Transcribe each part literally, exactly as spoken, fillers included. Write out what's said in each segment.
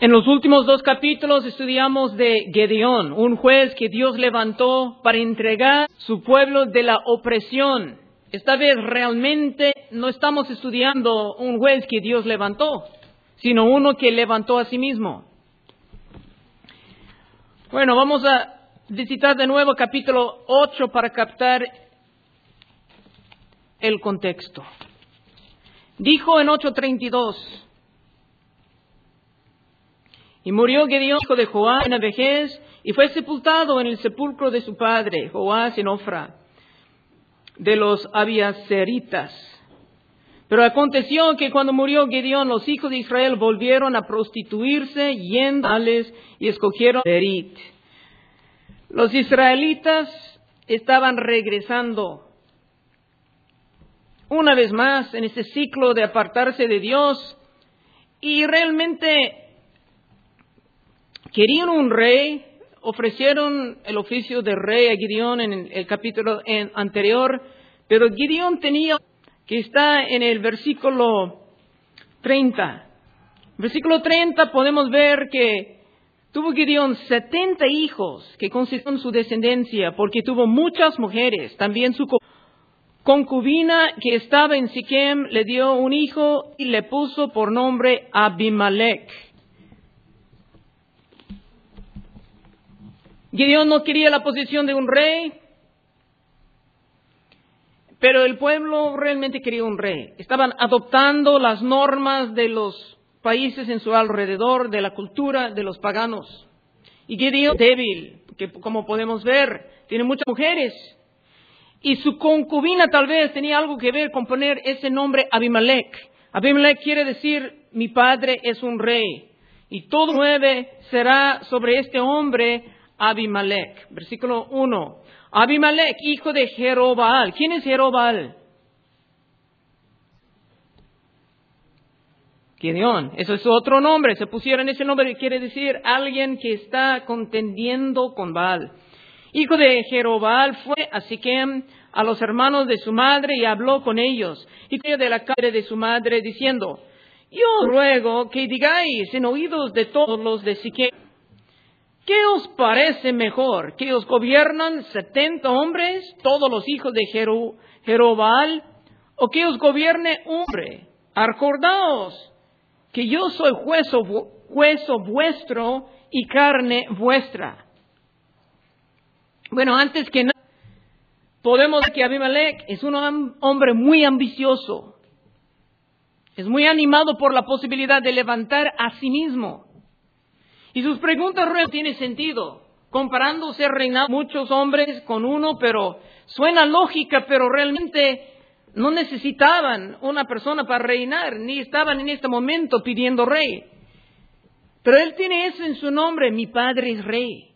En los últimos dos capítulos estudiamos de Gedeón, un juez que Dios levantó para entregar su pueblo de la opresión. Esta vez realmente no estamos estudiando un juez que Dios levantó, sino uno que levantó a sí mismo. Bueno, vamos a visitar de nuevo capítulo ocho para captar el contexto. Dijo en ocho treinta y dos: y murió Gedeón, hijo de Joás, en la vejez, y fue sepultado en el sepulcro de su padre, Joás en Ofra, de los abiaseritas. Pero aconteció que cuando murió Gedeón, los hijos de Israel volvieron a prostituirse, yendo a Baales, y escogieron Berit. Los israelitas estaban regresando una vez más en este ciclo de apartarse de Dios, y realmente querían un rey. Ofrecieron el oficio de rey a Gedeón en el capítulo anterior, pero Gedeón tenía, que está en el versículo treinta. Versículo treinta podemos ver que tuvo Gedeón setenta hijos que constituyeron su descendencia, porque tuvo muchas mujeres. También su concubina que estaba en Siquem le dio un hijo y le puso por nombre Abimelech. Gedeón no quería la posición de un rey, pero el pueblo realmente quería un rey. Estaban adoptando las normas de los países en su alrededor, de la cultura de los paganos. Y Gedeón, débil, que como podemos ver, tiene muchas mujeres. Y su concubina tal vez tenía algo que ver con poner ese nombre Abimelech. Abimelech quiere decir, mi padre es un rey. Y todo nueve será sobre este hombre Abimelech. Versículo uno. Abimelech, hijo de Jerobaal. ¿Quién es Jerobaal? Gedeón. Eso es su otro nombre. Se pusieron ese nombre que quiere decir alguien que está contendiendo con Baal. Hijo de Jerobaal fue a Siquem a los hermanos de su madre y habló con ellos. Y de la madre de su madre diciendo: yo ruego que digáis en oídos de todos los de Siquem, ¿qué os parece mejor? ¿Que os gobiernan setenta hombres, todos los hijos de Jero, Jerobaal? ¿O que os gobierne un hombre? Acordaos que yo soy hueso, hueso vuestro y carne vuestra. Bueno, antes que nada, podemos ver que Abimelech es un hombre muy ambicioso. Es muy animado por la posibilidad de levantar a sí mismo. Y sus preguntas no tienen sentido, comparándose reinado muchos hombres con uno, pero suena lógica, pero realmente no necesitaban una persona para reinar, ni estaban en este momento pidiendo rey. Pero él tiene eso en su nombre: mi padre es rey.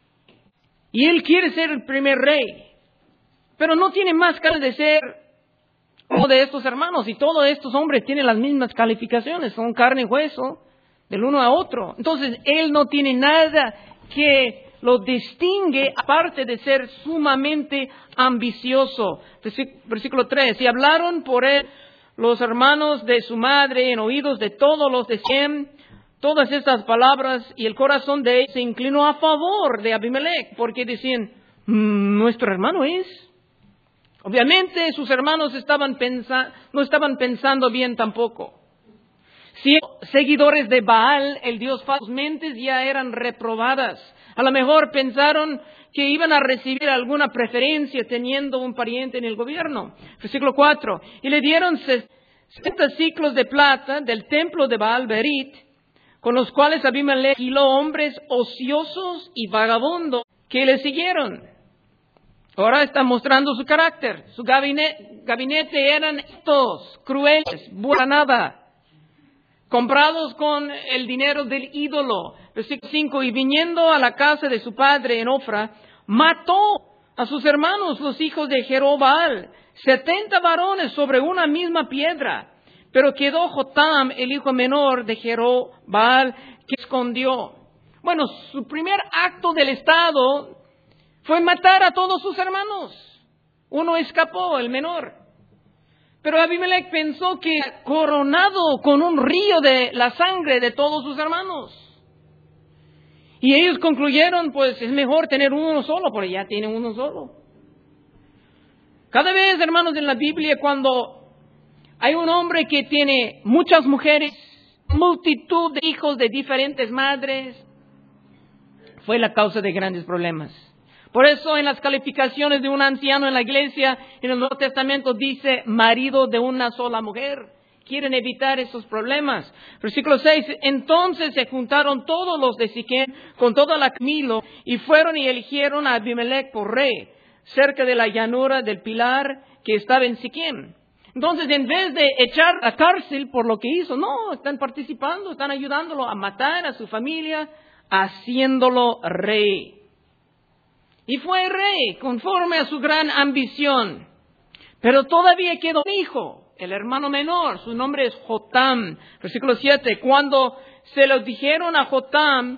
Y él quiere ser el primer rey, pero no tiene más cara de ser uno de estos hermanos, y todos estos hombres tienen las mismas calificaciones, son carne y hueso del uno a otro. Entonces, él no tiene nada que lo distingue, aparte de ser sumamente ambicioso. Versículo tres. Y hablaron por él los hermanos de su madre en oídos de todos los de Siquem todas estas palabras, y el corazón de ellos se inclinó a favor de Abimelech, porque decían: nuestro hermano es. Obviamente sus hermanos estaban pensa- no estaban pensando bien tampoco. Si seguidores de Baal, el dios falso, sus mentes ya eran reprobadas. A lo mejor pensaron que iban a recibir alguna preferencia teniendo un pariente en el gobierno. Versículo cuatro. Y le dieron sesenta ciclos de plata del templo de Baal Berit, con los cuales Abimelech alquiló hombres ociosos y vagabundos que le siguieron. Ahora está mostrando su carácter. Su gabinete, gabinete eran estos, crueles, buena nada, comprados con el dinero del ídolo. Versículo cinco. Y viniendo a la casa de su padre en Ofra, mató a sus hermanos, los hijos de Jerobaal, setenta varones sobre una misma piedra. Pero quedó Jotam, el hijo menor de Jerobaal, que escondió. Bueno, su primer acto del Estado fue matar a todos sus hermanos. Uno escapó, el menor. Pero Abimelech pensó que coronado con un río de la sangre de todos sus hermanos. Y ellos concluyeron, pues es mejor tener uno solo, porque ya tienen uno solo. Cada vez, hermanos, en la Biblia, cuando hay un hombre que tiene muchas mujeres, multitud de hijos de diferentes madres, fue la causa de grandes problemas. Por eso en las calificaciones de un anciano en la iglesia, en el Nuevo Testamento dice marido de una sola mujer. Quieren evitar esos problemas. Versículo seis, entonces se juntaron todos los de Siquem con toda la Milo y fueron y eligieron a Abimelech por rey, cerca de la llanura del Pilar que estaba en Siquem. Entonces, en vez de echar a cárcel por lo que hizo, no, están participando, están ayudándolo a matar a su familia, haciéndolo rey. Y fue rey conforme a su gran ambición. Pero todavía quedó un hijo, el hermano menor, su nombre es Jotam. Versículo siete, cuando se lo dijeron a Jotam,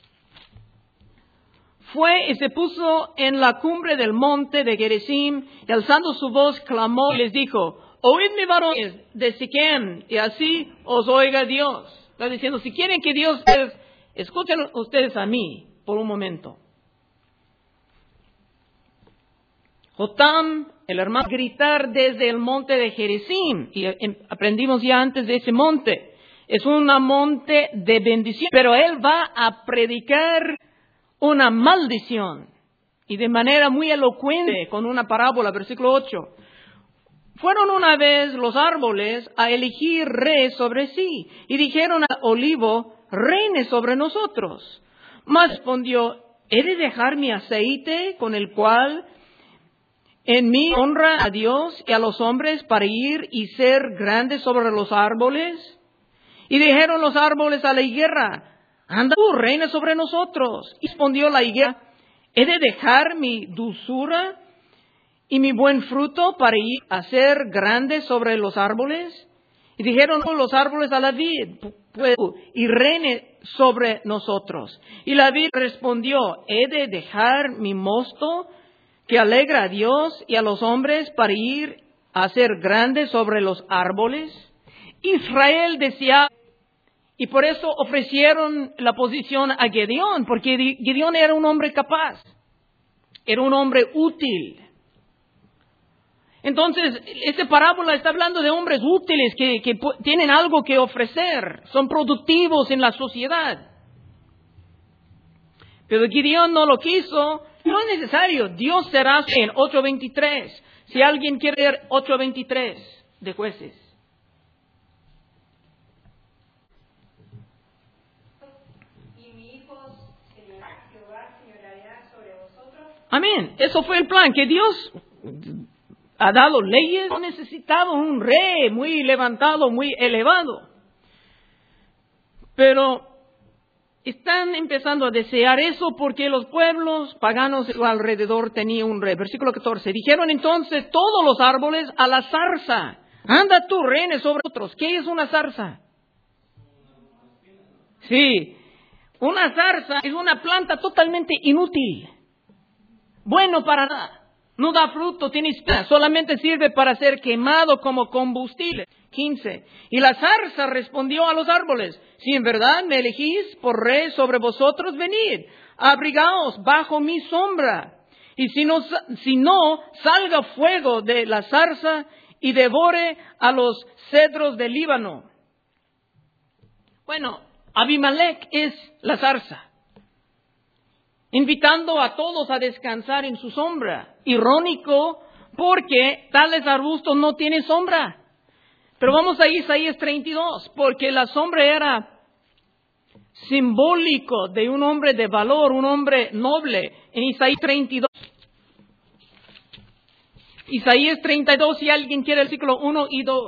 fue y se puso en la cumbre del monte de Gerizim, y alzando su voz clamó y les dijo, oídme varones de Siquem, y así os oiga Dios. Está diciendo, si quieren que Dios les, escuchen ustedes a mí por un momento. Jotam, el hermano, gritar desde el monte de Gerizim, y aprendimos ya antes de ese monte, es un monte de bendición, pero él va a predicar una maldición, y de manera muy elocuente, con una parábola, versículo ocho. Fueron una vez los árboles a elegir rey sobre sí, y dijeron al olivo, reine sobre nosotros. Mas respondió, ¿he de dejar mi aceite con el cual en mí honra a Dios y a los hombres para ir y ser grande sobre los árboles? Y dijeron los árboles a la higuera, anda tú, reina sobre nosotros. Y respondió la higuera, ¿he de dejar mi dulzura y mi buen fruto para ir a ser grande sobre los árboles? Y dijeron los árboles a la vid, pues, y reine sobre nosotros. Y la vid respondió, ¿he de dejar mi mosto que alegra a Dios y a los hombres para ir a ser grande sobre los árboles? Israel decía, y por eso ofrecieron la posición a Gedeón, porque Gedeón era un hombre capaz, era un hombre útil. Entonces, esta parábola está hablando de hombres útiles que, que tienen algo que ofrecer, son productivos en la sociedad. Pero Gedeón no lo quiso, no es necesario, Dios será en ocho veintitrés. Si alguien quiere leer ocho veintitrés de Jueces. Amén, eso fue el plan, que Dios ha dado leyes, no necesitaba un rey muy levantado, muy elevado. Pero están empezando a desear eso porque los pueblos paganos alrededor tenían un rey. Versículo catorce. Dijeron entonces todos los árboles a la zarza, anda tú, reine sobre nosotros. ¿Qué es una zarza? Sí, una zarza es una planta totalmente inútil. Bueno para nada. No da fruto, tiene espinas, solamente sirve para ser quemado como combustible. quince. Y la zarza respondió a los árboles, si en verdad me elegís por rey sobre vosotros, venid, abrigaos bajo mi sombra. Y si no, si no, salga fuego de la zarza y devore a los cedros del Líbano. Bueno, Abimelech es la zarza, invitando a todos a descansar en su sombra. Irónico, porque tales arbustos no tienen sombra. Pero vamos a Isaías treinta y dos, porque la sombra era simbólico de un hombre de valor, un hombre noble. En Isaías treinta y dos. Isaías treinta y dos, si alguien quiere el versículo uno y dos.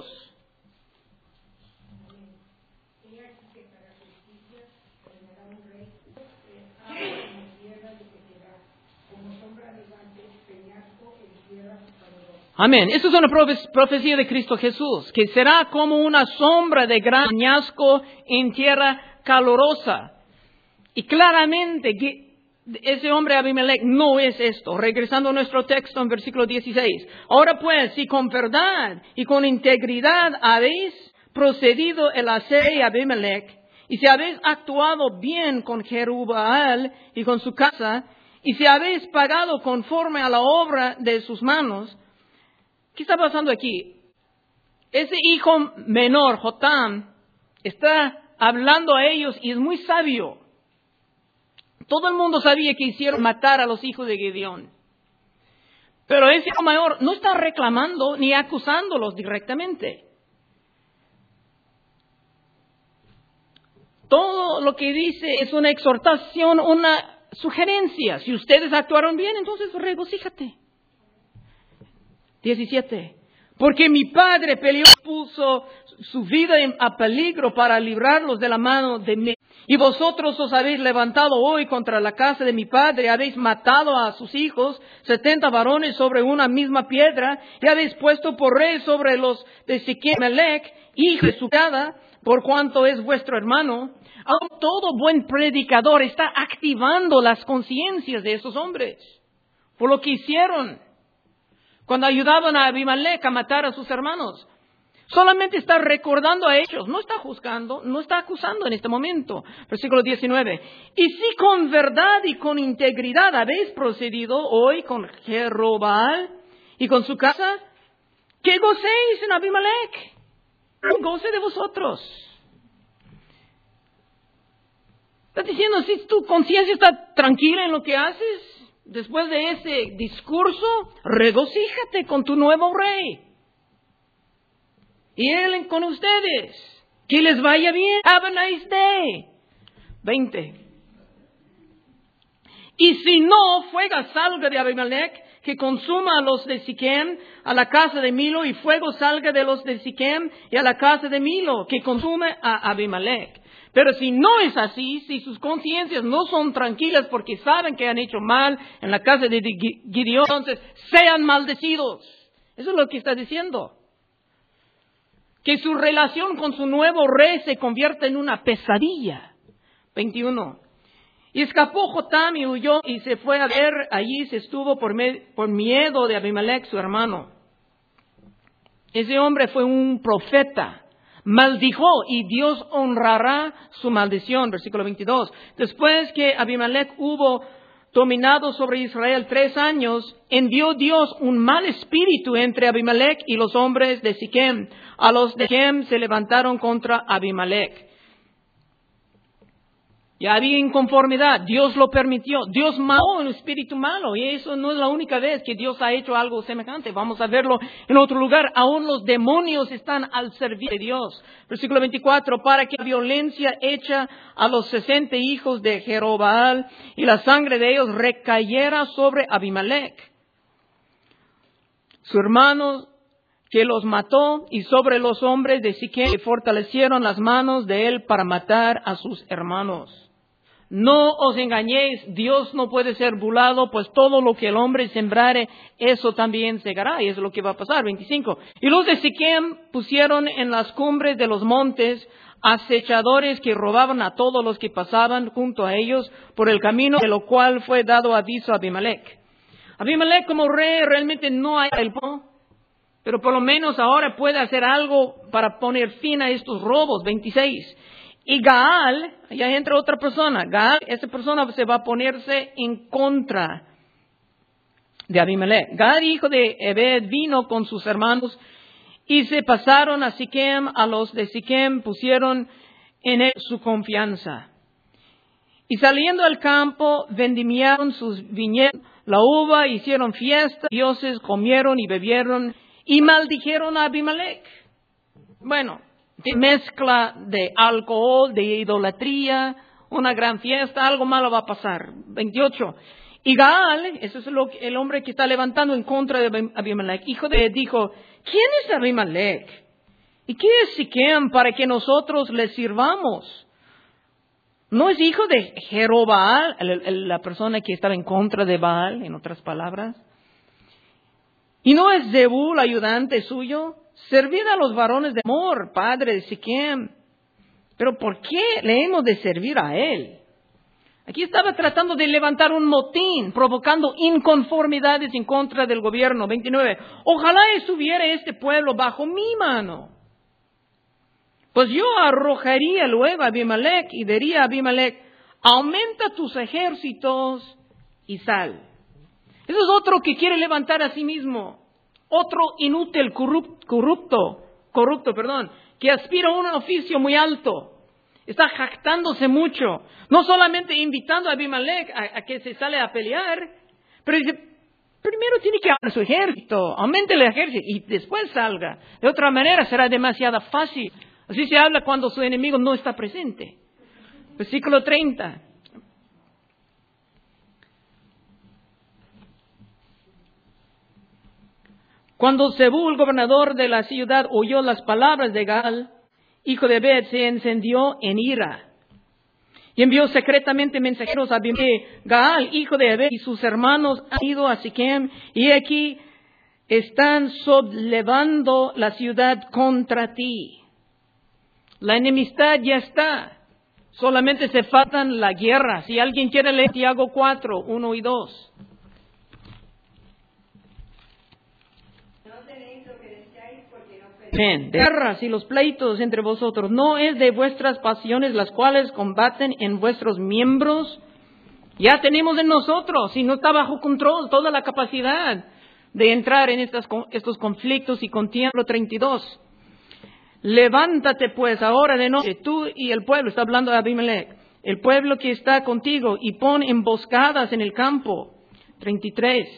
Amén. Esa es una profecía de Cristo Jesús, que será como una sombra de gran peñasco en tierra calurosa. Y claramente ese hombre Abimelech no es esto. Regresando a nuestro texto en versículo dieciséis. Ahora pues, si con verdad y con integridad habéis procedido el hacer a Abimelech y si habéis actuado bien con Jerubbaal y con su casa, y si habéis pagado conforme a la obra de sus manos, ¿qué está pasando aquí? Ese hijo menor, Jotam, está hablando a ellos y es muy sabio. Todo el mundo sabía que hicieron matar a los hijos de Gedeón. Pero ese hijo mayor no está reclamando ni acusándolos directamente. Todo lo que dice es una exhortación, una sugerencia. Si ustedes actuaron bien, entonces regocíjate. diecisiete. Porque mi padre peleó, puso su vida en, a peligro para librarlos de la mano de mí. Y vosotros os habéis levantado hoy contra la casa de mi padre, habéis matado a sus hijos, setenta varones sobre una misma piedra, y habéis puesto por rey sobre los de Siquem, Melec, hijo de su criada, por cuanto es vuestro hermano. Aún todo buen predicador está activando las conciencias de esos hombres por lo que hicieron cuando ayudaban a Abimelec a matar a sus hermanos. Solamente está recordando a ellos, no está juzgando, no está acusando en este momento. Versículo diecinueve. Y si con verdad y con integridad habéis procedido hoy con Jerubbaal y con su casa, que gocéis en Abimelec, goce de vosotros. Está diciendo, si tu conciencia está tranquila en lo que haces, después de ese discurso, regocíjate con tu nuevo rey. Y él con ustedes. Que les vaya bien. Have a nice day. veinte. Y si no, fuego salga de Abimelec, que consuma a los de Siquem, a la casa de Milo, y fuego salga de los de Siquem y a la casa de Milo, que consume a Abimelec. Pero si no es así, si sus conciencias no son tranquilas porque saben que han hecho mal en la casa de Gideón, entonces sean maldecidos. Eso es lo que está diciendo. Que su relación con su nuevo rey se convierta en una pesadilla. veintiuno. Y escapó Jotam y huyó y se fue a ver, allí se estuvo por, me, por miedo de Abimelec, su hermano. Ese hombre fue un profeta. Maldijo y Dios honrará su maldición. Versículo veintidós. Después que Abimelec hubo dominado sobre Israel tres años, envió Dios un mal espíritu entre Abimelec y los hombres de Siquem. A los de Siquem se levantaron contra Abimelec. Ya había inconformidad, Dios lo permitió, Dios mandó un espíritu malo, y eso no es la única vez que Dios ha hecho algo semejante. Vamos a verlo en otro lugar. Aún los demonios están al servicio de Dios. Versículo veinticuatro, para que la violencia hecha a los sesenta hijos de Jerubbaal y la sangre de ellos recayera sobre Abimelec, su hermano que los mató, y sobre los hombres de Siquem, que fortalecieron las manos de él para matar a sus hermanos. No os engañéis, Dios no puede ser burlado, pues todo lo que el hombre sembrare, eso también segará, y eso es lo que va a pasar. veinticinco. Y los de Siquem pusieron en las cumbres de los montes acechadores que robaban a todos los que pasaban junto a ellos por el camino, de lo cual fue dado aviso a Abimelec. Abimelec como rey realmente no hay el pueblo, pero por lo menos ahora puede hacer algo para poner fin a estos robos. veintiséis. Y Gaal, ya entra otra persona. Gaal, esa persona se va a ponerse en contra de Abimelec. Gaal, hijo de Ebed, vino con sus hermanos y se pasaron a Siquem. A los de Siquem pusieron en él su confianza. Y saliendo al campo, vendimiaron sus viñedos, la uva, hicieron fiesta, dioses comieron y bebieron y maldijeron a Abimelec. Bueno, de mezcla de alcohol, de idolatría, una gran fiesta, algo malo va a pasar. veintiocho. Y Gaal, ese es lo, el hombre que está levantando en contra de Abimelec, hijo de, dijo, ¿quién es Abimelec? ¿Y qué es Siquem para que nosotros le sirvamos? ¿No es hijo de Jerubbaal, la persona que estaba en contra de Baal, en otras palabras? ¿Y no es Zebul, ayudante suyo? Servid a los varones de Amor, padre de Siquem. Pero ¿por qué le hemos de servir a él? Aquí estaba tratando de levantar un motín, provocando inconformidades en contra del gobierno. veintinueve. Ojalá estuviera este pueblo bajo mi mano, Pues yo arrojaría luego a Abimelech y diría a Abimelech, aumenta tus ejércitos y sal. Eso es otro que quiere levantar a sí mismo. Otro inútil, corrupto, corrupto, corrupto, perdón, que aspira a un oficio muy alto. Está jactándose mucho. No solamente invitando a Abimelech a, a que se sale a pelear, pero dice, primero tiene que armar su ejército, aumente el ejército y después salga. De otra manera será demasiado fácil. Así se habla cuando su enemigo no está presente. Versículo treinta. Cuando Zebú, el gobernador de la ciudad, oyó las palabras de Gaal, hijo de Ebed, se encendió en ira. Y envió secretamente mensajeros a Abimelech. Gaal, hijo de Ebed, y sus hermanos han ido a Siquem, y aquí están soblevando la ciudad contra ti. La enemistad ya está. Solamente se faltan la guerra. Si alguien quiere leer Santiago cuatro, uno y dos. Ven, de guerras y los pleitos entre vosotros no es de vuestras pasiones las cuales combaten en vuestros miembros. Ya tenemos en nosotros, y no está bajo control, toda la capacidad de entrar en estas, estos conflictos y contienda. treinta y dos. Levántate pues ahora de noche, tú y el pueblo, está hablando de Abimelech, el pueblo que está contigo, y pon emboscadas en el campo. treinta y tres.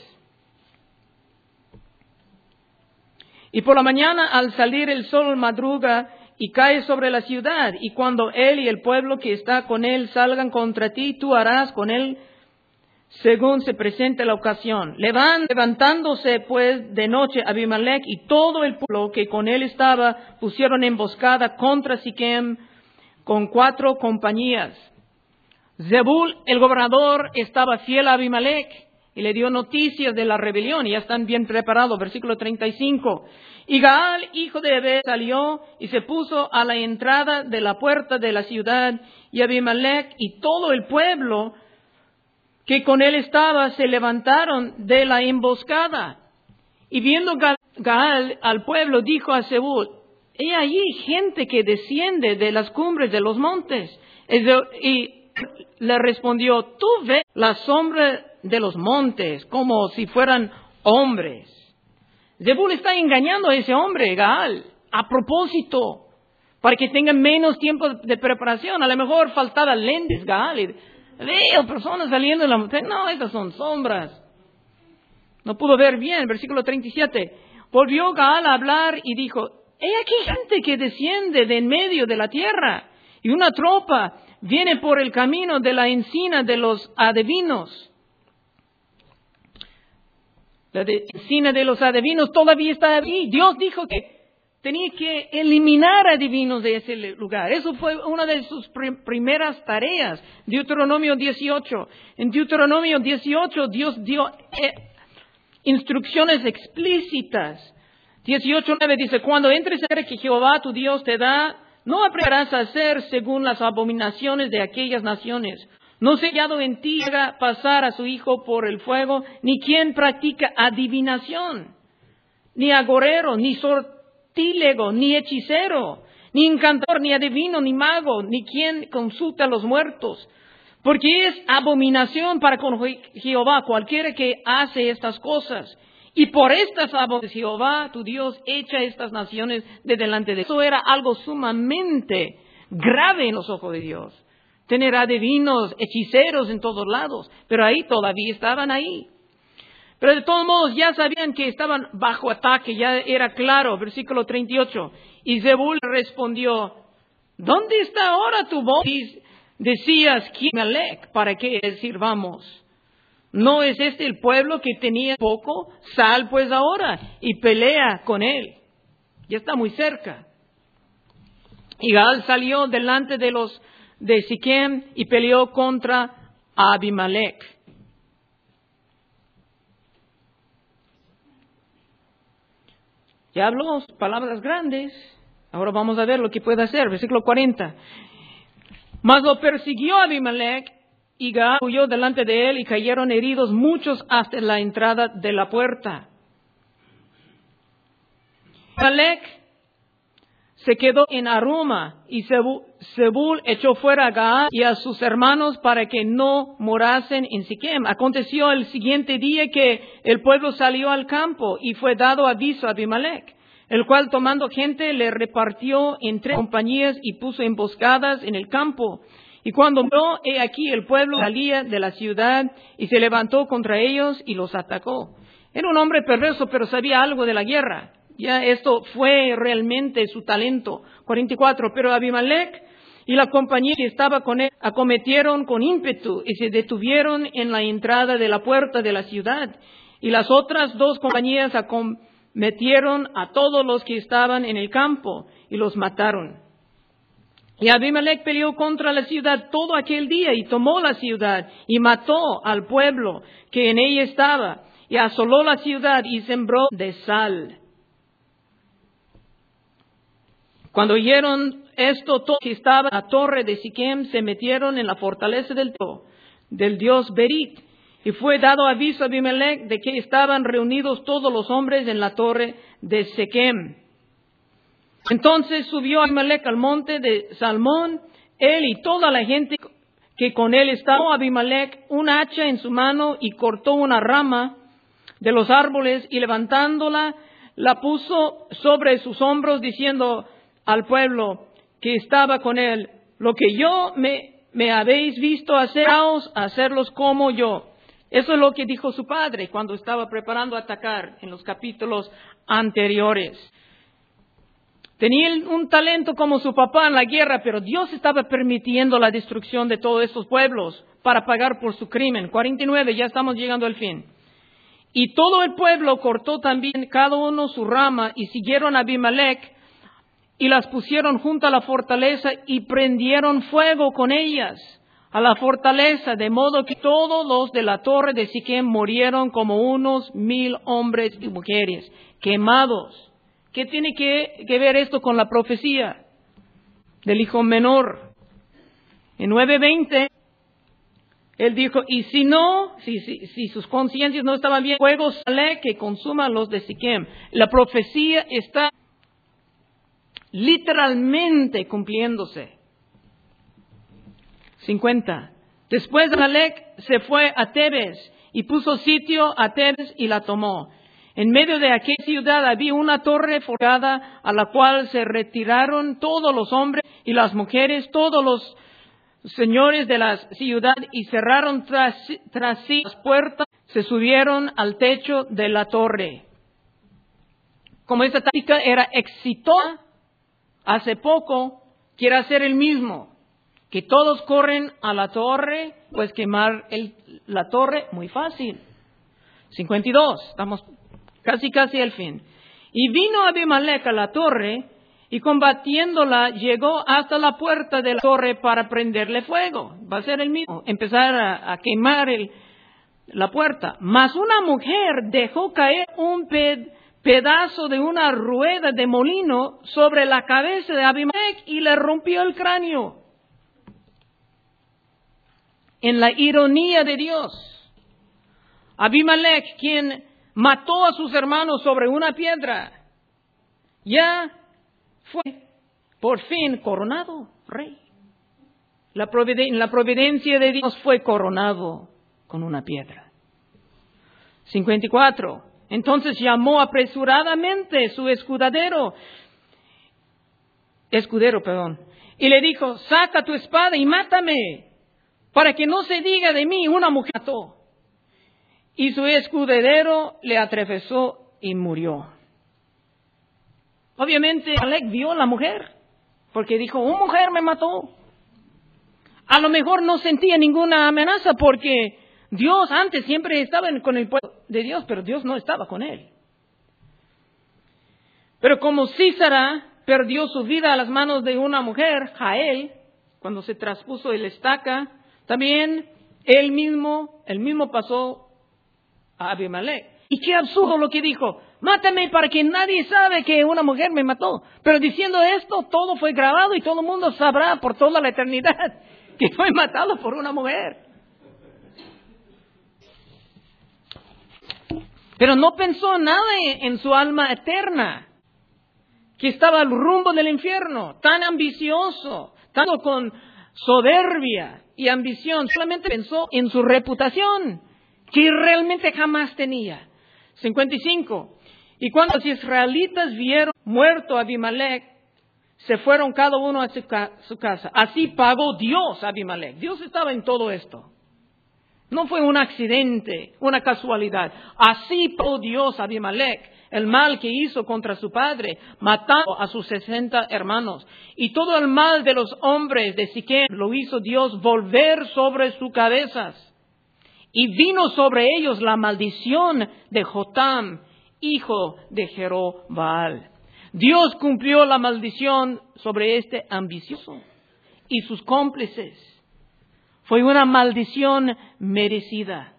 Y por la mañana al salir el sol madruga y cae sobre la ciudad, y cuando él y el pueblo que está con él salgan contra ti, tú harás con él según se presente la ocasión. Levantándose pues de noche Abimelech y todo el pueblo que con él estaba pusieron emboscada contra Siquem con cuatro compañías. Zebul, el gobernador, estaba fiel a Abimelech y le dio noticias de la rebelión, y ya están bien preparados. Versículo treinta y cinco. Y Gaal, hijo de Ebed, salió y se puso a la entrada de la puerta de la ciudad, y Abimelech y todo el pueblo que con él estaba se levantaron de la emboscada. Y viendo Gaal al pueblo, dijo a Zebul, he allí gente que desciende de las cumbres de los montes. Y le respondió, tú ves la sombra de los montes como si fueran hombres. Zebul está engañando a ese hombre, Gaal, a propósito, para que tenga menos tiempo de preparación. A lo mejor faltaba lentes, Gaal. Veo personas saliendo de la montaña. No, estas son sombras. No pudo ver bien. Versículo treinta y siete. Volvió Gaal a hablar y dijo, he aquí gente que desciende de en medio de la tierra, y una tropa viene por el camino de la encina de los adivinos. La de, encina de los adivinos todavía está ahí. Dios dijo que tenía que eliminar adivinos de ese lugar. Eso fue una de sus prim- primeras tareas. Deuteronomio dieciocho. En Deuteronomio dieciocho Dios dio eh, instrucciones explícitas. dieciocho nueve dice, cuando entres a ver que Jehová tu Dios te da, no aprenderás a hacer según las abominaciones de aquellas naciones. No se ha hallado en ti haga pasar a su hijo por el fuego, ni quien practica adivinación, ni agorero, ni sortílego, ni hechicero, ni encantador, ni adivino, ni mago, ni quien consulta a los muertos. Porque es abominación para con Jehová cualquiera que hace estas cosas. Y por estas abominaciones Jehová, tu Dios, echa estas naciones de delante de él. Eso era algo sumamente grave en los ojos de Dios. Tener adivinos, hechiceros en todos lados. Pero ahí todavía estaban ahí. Pero de todos modos ya sabían que estaban bajo ataque, ya era claro. Versículo treinta y ocho. Y Zebul respondió, ¿dónde está ahora tu voz? Decías, Abimelech, ¿para qué sirvamos? ¿No es este el pueblo que tenía poco? Sal pues ahora y pelea con él. Ya está muy cerca. Y Gaal salió delante de los de Siquem y peleó contra Abimelech. Ya habló palabras grandes. Ahora vamos a ver lo que puede hacer. Versículo cuarenta. Mas lo persiguió Abimelech, y Gaal huyó delante de él, y cayeron heridos muchos hasta la entrada de la puerta. Abimelech se quedó en Aruma, y Zebul echó fuera a Galaad y a sus hermanos para que no morasen en Siquem. Aconteció el siguiente día que el pueblo salió al campo y fue dado aviso a Abimelech, el cual tomando gente le repartió en tres compañías y puso emboscadas en el campo. Y cuando vio, he aquí el pueblo salía de la ciudad y se levantó contra ellos y los atacó. Era un hombre perverso, pero sabía algo de la guerra. Ya esto fue realmente su talento. cuarenta y cuatro. Pero Abimelech y la compañía que estaba con él acometieron con ímpetu y se detuvieron en la entrada de la puerta de la ciudad. Y las otras dos compañías acometieron a todos los que estaban en el campo y los mataron. Y Abimelech peleó contra la ciudad todo aquel día y tomó la ciudad y mató al pueblo que en ella estaba y asoló la ciudad y sembró de sal. Cuando oyeron esto, todos que estaban en la torre de Siquem se metieron en la fortaleza del, del dios Berit. Y fue dado aviso a Abimelech de que estaban reunidos todos los hombres en la torre de Siquem. Entonces subió Abimelech al monte de Salmón, él y toda la gente que con él estaba. Abimelech un hacha en su mano y cortó una rama de los árboles y levantándola la puso sobre sus hombros diciendo al pueblo que estaba con él: lo que yo me, me habéis visto hacer, hacerlos como yo. Eso es lo que dijo su padre cuando estaba preparando a atacar en los capítulos anteriores. Tenía un talento como su papá en la guerra, pero Dios estaba permitiendo la destrucción de todos estos pueblos para pagar por su crimen. cuarenta y nueve, ya estamos llegando al fin. Y todo el pueblo cortó también cada uno su rama y siguieron a Abimelech y las pusieron junto a la fortaleza y prendieron fuego con ellas a la fortaleza, de modo que todos los de la torre de Siquem murieron como unos mil hombres y mujeres quemados. ¿Qué tiene que, que ver esto con la profecía del hijo menor? En nueve veinte, él dijo, y si no, si, si, si sus conciencias no estaban bien, fuego sale que consuma a los de Siquem. La profecía está literalmente cumpliéndose. cincuenta. Después Abimelech se fue a Tebes y puso sitio a Tebes y la tomó. En medio de aquella ciudad había una torre forjada a la cual se retiraron todos los hombres y las mujeres, todos los señores de la ciudad, y cerraron tras, tras sí las puertas, se subieron al techo de la torre. Como esta táctica era exitosa hace poco, quiere hacer el mismo. Que todos corren a la torre, pues quemar el, la torre, muy fácil. cincuenta y dos, estamos casi casi al fin. Y vino Abimelech a la torre, y combatiéndola llegó hasta la puerta de la torre para prenderle fuego. Va a ser el mismo, empezar a, a quemar el, la puerta. Mas una mujer dejó caer un ped, pedazo de una rueda de molino sobre la cabeza de Abimelech y le rompió el cráneo. En la ironía de Dios, Abimelech, quien mató a sus hermanos sobre una piedra, ya fue por fin coronado rey. La, providen- la providencia de Dios fue coronado con una piedra. cincuenta y cuatro. Entonces llamó apresuradamente su escudero, escudero, perdón, y le dijo: saca tu espada y mátame, para que no se diga de mí, una mujer mató. Y su escudero le atravesó y murió. Obviamente, Abimelech vio a la mujer, porque dijo: una mujer me mató. A lo mejor no sentía ninguna amenaza, porque Dios antes siempre estaba con el pueblo de Dios, pero Dios no estaba con él. Pero como Sísara perdió su vida a las manos de una mujer, Jael, cuando se traspuso el estaca, también él mismo, él mismo pasó a Abimelech. Y qué absurdo lo que dijo: mátame para que nadie sabe que una mujer me mató. Pero diciendo esto, todo fue grabado y todo el mundo sabrá por toda la eternidad que fue matado por una mujer. Pero no pensó nada en su alma eterna. que estaba al rumbo del infierno, tan ambicioso, tanto con soberbia y ambición, solamente pensó en su reputación, que realmente jamás tenía. cincuenta y cinco. Y cuando los israelitas vieron muerto a Abimelech, se fueron cada uno a su, ca- su casa. Así pagó Dios a Abimelech. Dios estaba en todo esto. No fue un accidente, una casualidad. Así pagó Dios a Abimelech el mal que hizo contra su padre, matando a sus sesenta hermanos. Y todo el mal de los hombres de Siquem lo hizo Dios volver sobre sus cabezas. Y vino sobre ellos la maldición de Jotam, hijo de Jerobbaal. Dios cumplió la maldición sobre este ambicioso y sus cómplices. Fue una maldición merecida.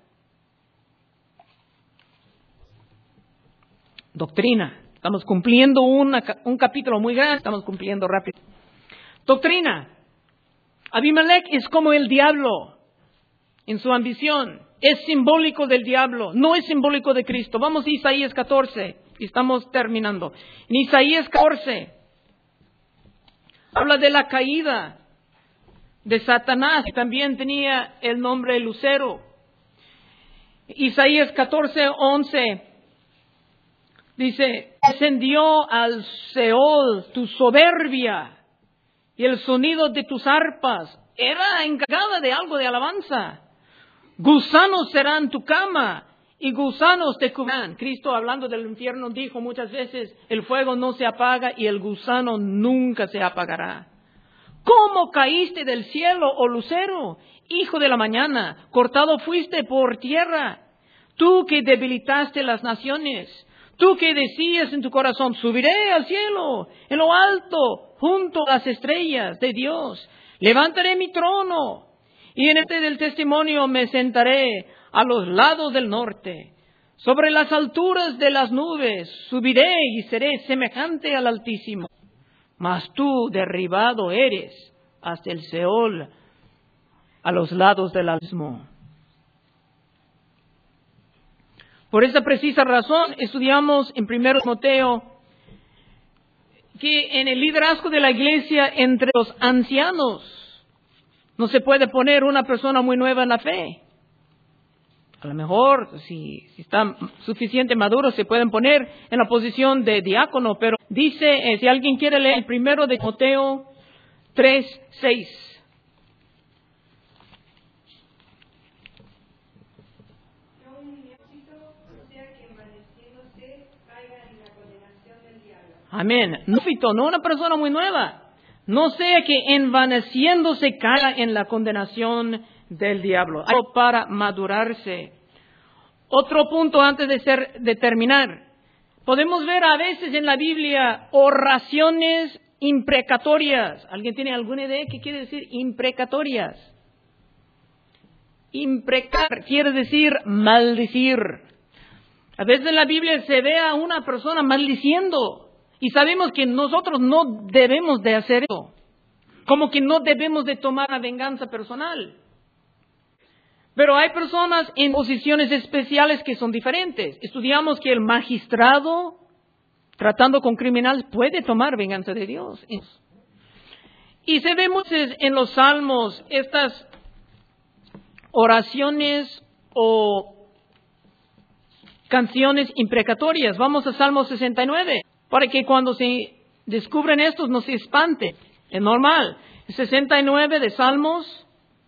Doctrina. Estamos cumpliendo una, un capítulo muy grande, estamos cumpliendo rápido. Doctrina. Abimelech es como el diablo en su ambición. Es simbólico del diablo, no es simbólico de Cristo. Vamos a Isaías catorce, y estamos terminando. En Isaías catorce, habla de la caída de Satanás, que también tenía el nombre de Lucero. Isaías catorce, once, dice, descendió al Seol tu soberbia y el sonido de tus arpas. Era encargada de algo de alabanza. Gusanos serán tu cama y gusanos te cubrirán. Cristo, hablando del infierno, dijo muchas veces, el fuego no se apaga y el gusano nunca se apagará. ¿Cómo caíste del cielo, oh lucero, hijo de la mañana? Cortado fuiste por tierra. Tú que debilitaste las naciones. Tú que decías en tu corazón, subiré al cielo, en lo alto, junto a las estrellas de Dios. Levantaré mi trono. Y en este del testimonio me sentaré a los lados del norte. Sobre las alturas de las nubes subiré y seré semejante al Altísimo. Mas tú derribado eres hasta el Seol, a los lados del abismo. Por esa precisa razón estudiamos en primero Timoteo que en el liderazgo de la iglesia entre los ancianos no se puede poner una persona muy nueva en la fe. A lo mejor, si, si está suficiente maduro, se pueden poner en la posición de diácono. Pero dice, eh, si alguien quiere leer el primero de Timoteo tres, seis. Amén. No, no una persona muy nueva. No sea que envaneciéndose caiga en la condenación del diablo. Algo para madurarse. Otro punto antes de, ser, de terminar. Podemos ver a veces en la Biblia oraciones imprecatorias. ¿Alguien tiene alguna idea de qué quiere decir imprecatorias? Imprecar quiere decir maldecir. A veces en la Biblia se ve a una persona maldiciendo. Y sabemos que nosotros no debemos de hacer eso. Como que no debemos de tomar la venganza personal. Pero hay personas en posiciones especiales que son diferentes. Estudiamos que el magistrado, tratando con criminales, puede tomar venganza de Dios. Y se ve muchas en los salmos estas oraciones o canciones imprecatorias. Vamos a Salmo sesenta y nueve. Para que cuando se descubren estos no se espanten. Es normal. sesenta y nueve de Salmos.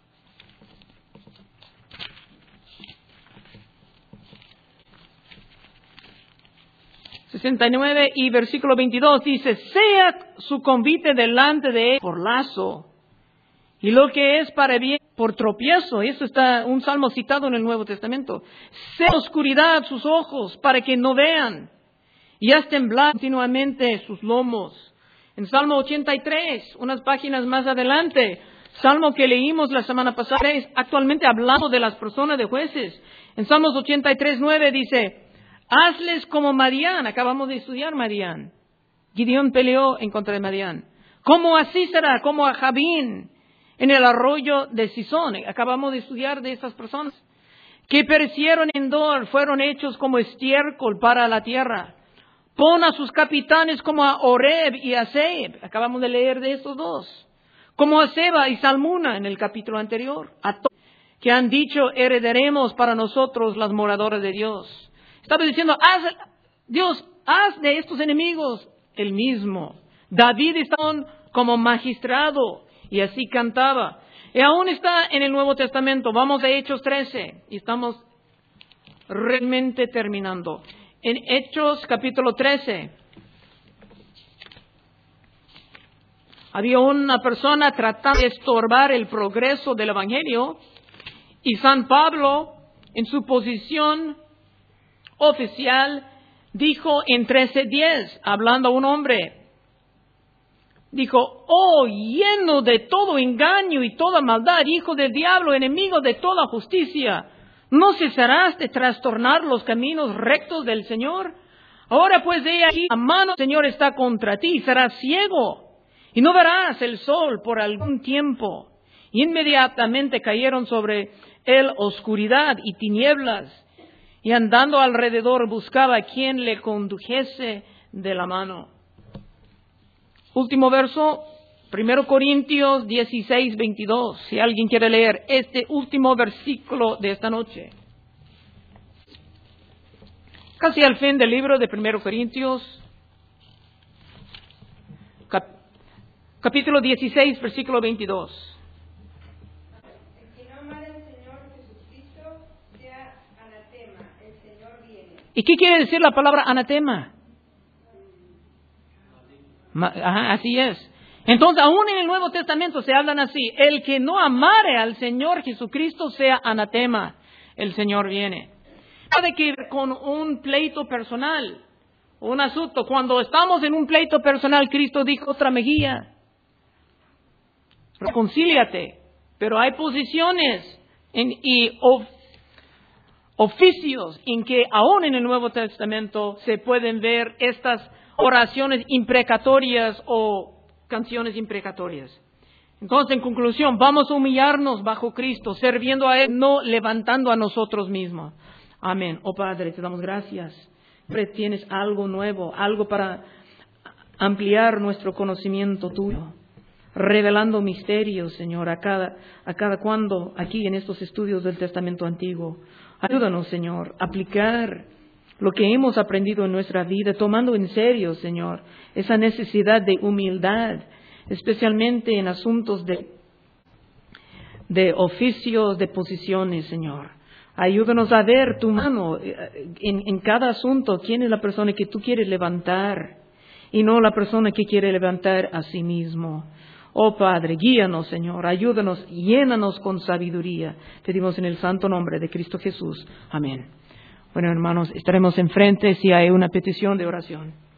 sesenta y nueve y versículo veintidós dice, sea su convite delante de él por lazo, y lo que es para bien por tropiezo. Eso está un salmo citado en el Nuevo Testamento. Sea oscuridad sus ojos para que no vean, y haz temblar continuamente sus lomos. En Salmo ochenta y tres, unas páginas más adelante, salmo que leímos la semana pasada, actualmente hablando de las personas de jueces. En Salmos ochenta y tres, nueve dice, hazles como Madián. Acabamos de estudiar Madián. Gideón peleó en contra de Madián. Como a Sísera, como a Jabín, en el arroyo de Sisón. Acabamos de estudiar de esas personas. Que perecieron en Dor, fueron hechos como estiércol para la tierra. Pon a sus capitanes como a Oreb y a Zeeb. Acabamos de leer de estos dos. Como a Seba y Salmuna en el capítulo anterior. A todos que han dicho, heredaremos para nosotros las moradoras de Dios. Estaba diciendo, haz, Dios, haz de estos enemigos el mismo. David estaba como magistrado y así cantaba. Y aún está en el Nuevo Testamento. Vamos a Hechos trece y estamos realmente terminando. En Hechos capítulo trece, había una persona tratando de estorbar el progreso del Evangelio y San Pablo, en su posición oficial, dijo en trece diez, hablando a un hombre, dijo, oh, lleno de todo engaño y toda maldad, hijo del diablo, enemigo de toda justicia, ¿no cesarás de trastornar los caminos rectos del Señor? Ahora pues he aquí, la mano del Señor está contra ti, serás ciego, y no verás el sol por algún tiempo. Y inmediatamente cayeron sobre él oscuridad y tinieblas, y andando alrededor buscaba a quien le condujese de la mano. Último verso, primero Corintios dieciséis, veintidós. Si alguien quiere leer este último versículo de esta noche. Casi al fin del libro de primero Corintios, cap, capítulo dieciséis, versículo veintidós. El que no amare al Señor Jesucristo sea anatema, el Señor viene. ¿Y qué quiere decir la palabra anatema? Ajá, así es. Entonces, aún en el Nuevo Testamento se hablan así. El que no amare al Señor Jesucristo sea anatema. El Señor viene. Puede que ver con un pleito personal, un asunto. Cuando estamos en un pleito personal, Cristo dijo otra mejilla. Reconcíliate. Pero hay posiciones en, y of, oficios en que aún en el Nuevo Testamento se pueden ver estas oraciones imprecatorias o canciones imprecatorias. Entonces, en conclusión, vamos a humillarnos bajo Cristo, sirviendo a Él, no levantando a nosotros mismos. Amén. Oh Padre, te damos gracias. Siempre tienes algo nuevo, algo para ampliar nuestro conocimiento tuyo, revelando misterios, Señor, a cada, a cada cuando aquí en estos estudios del Testamento Antiguo. Ayúdanos, Señor, a aplicar lo que hemos aprendido en nuestra vida, tomando en serio, Señor, esa necesidad de humildad, especialmente en asuntos de, de oficios, de posiciones, Señor. Ayúdanos a ver tu mano en, en cada asunto, quién es la persona que tú quieres levantar y no la persona que quiere levantar a sí mismo. Oh Padre, guíanos, Señor, ayúdanos, llénanos con sabiduría. Pedimos en el santo nombre de Cristo Jesús. Amén. Bueno, hermanos, estaremos enfrente si hay una petición de oración.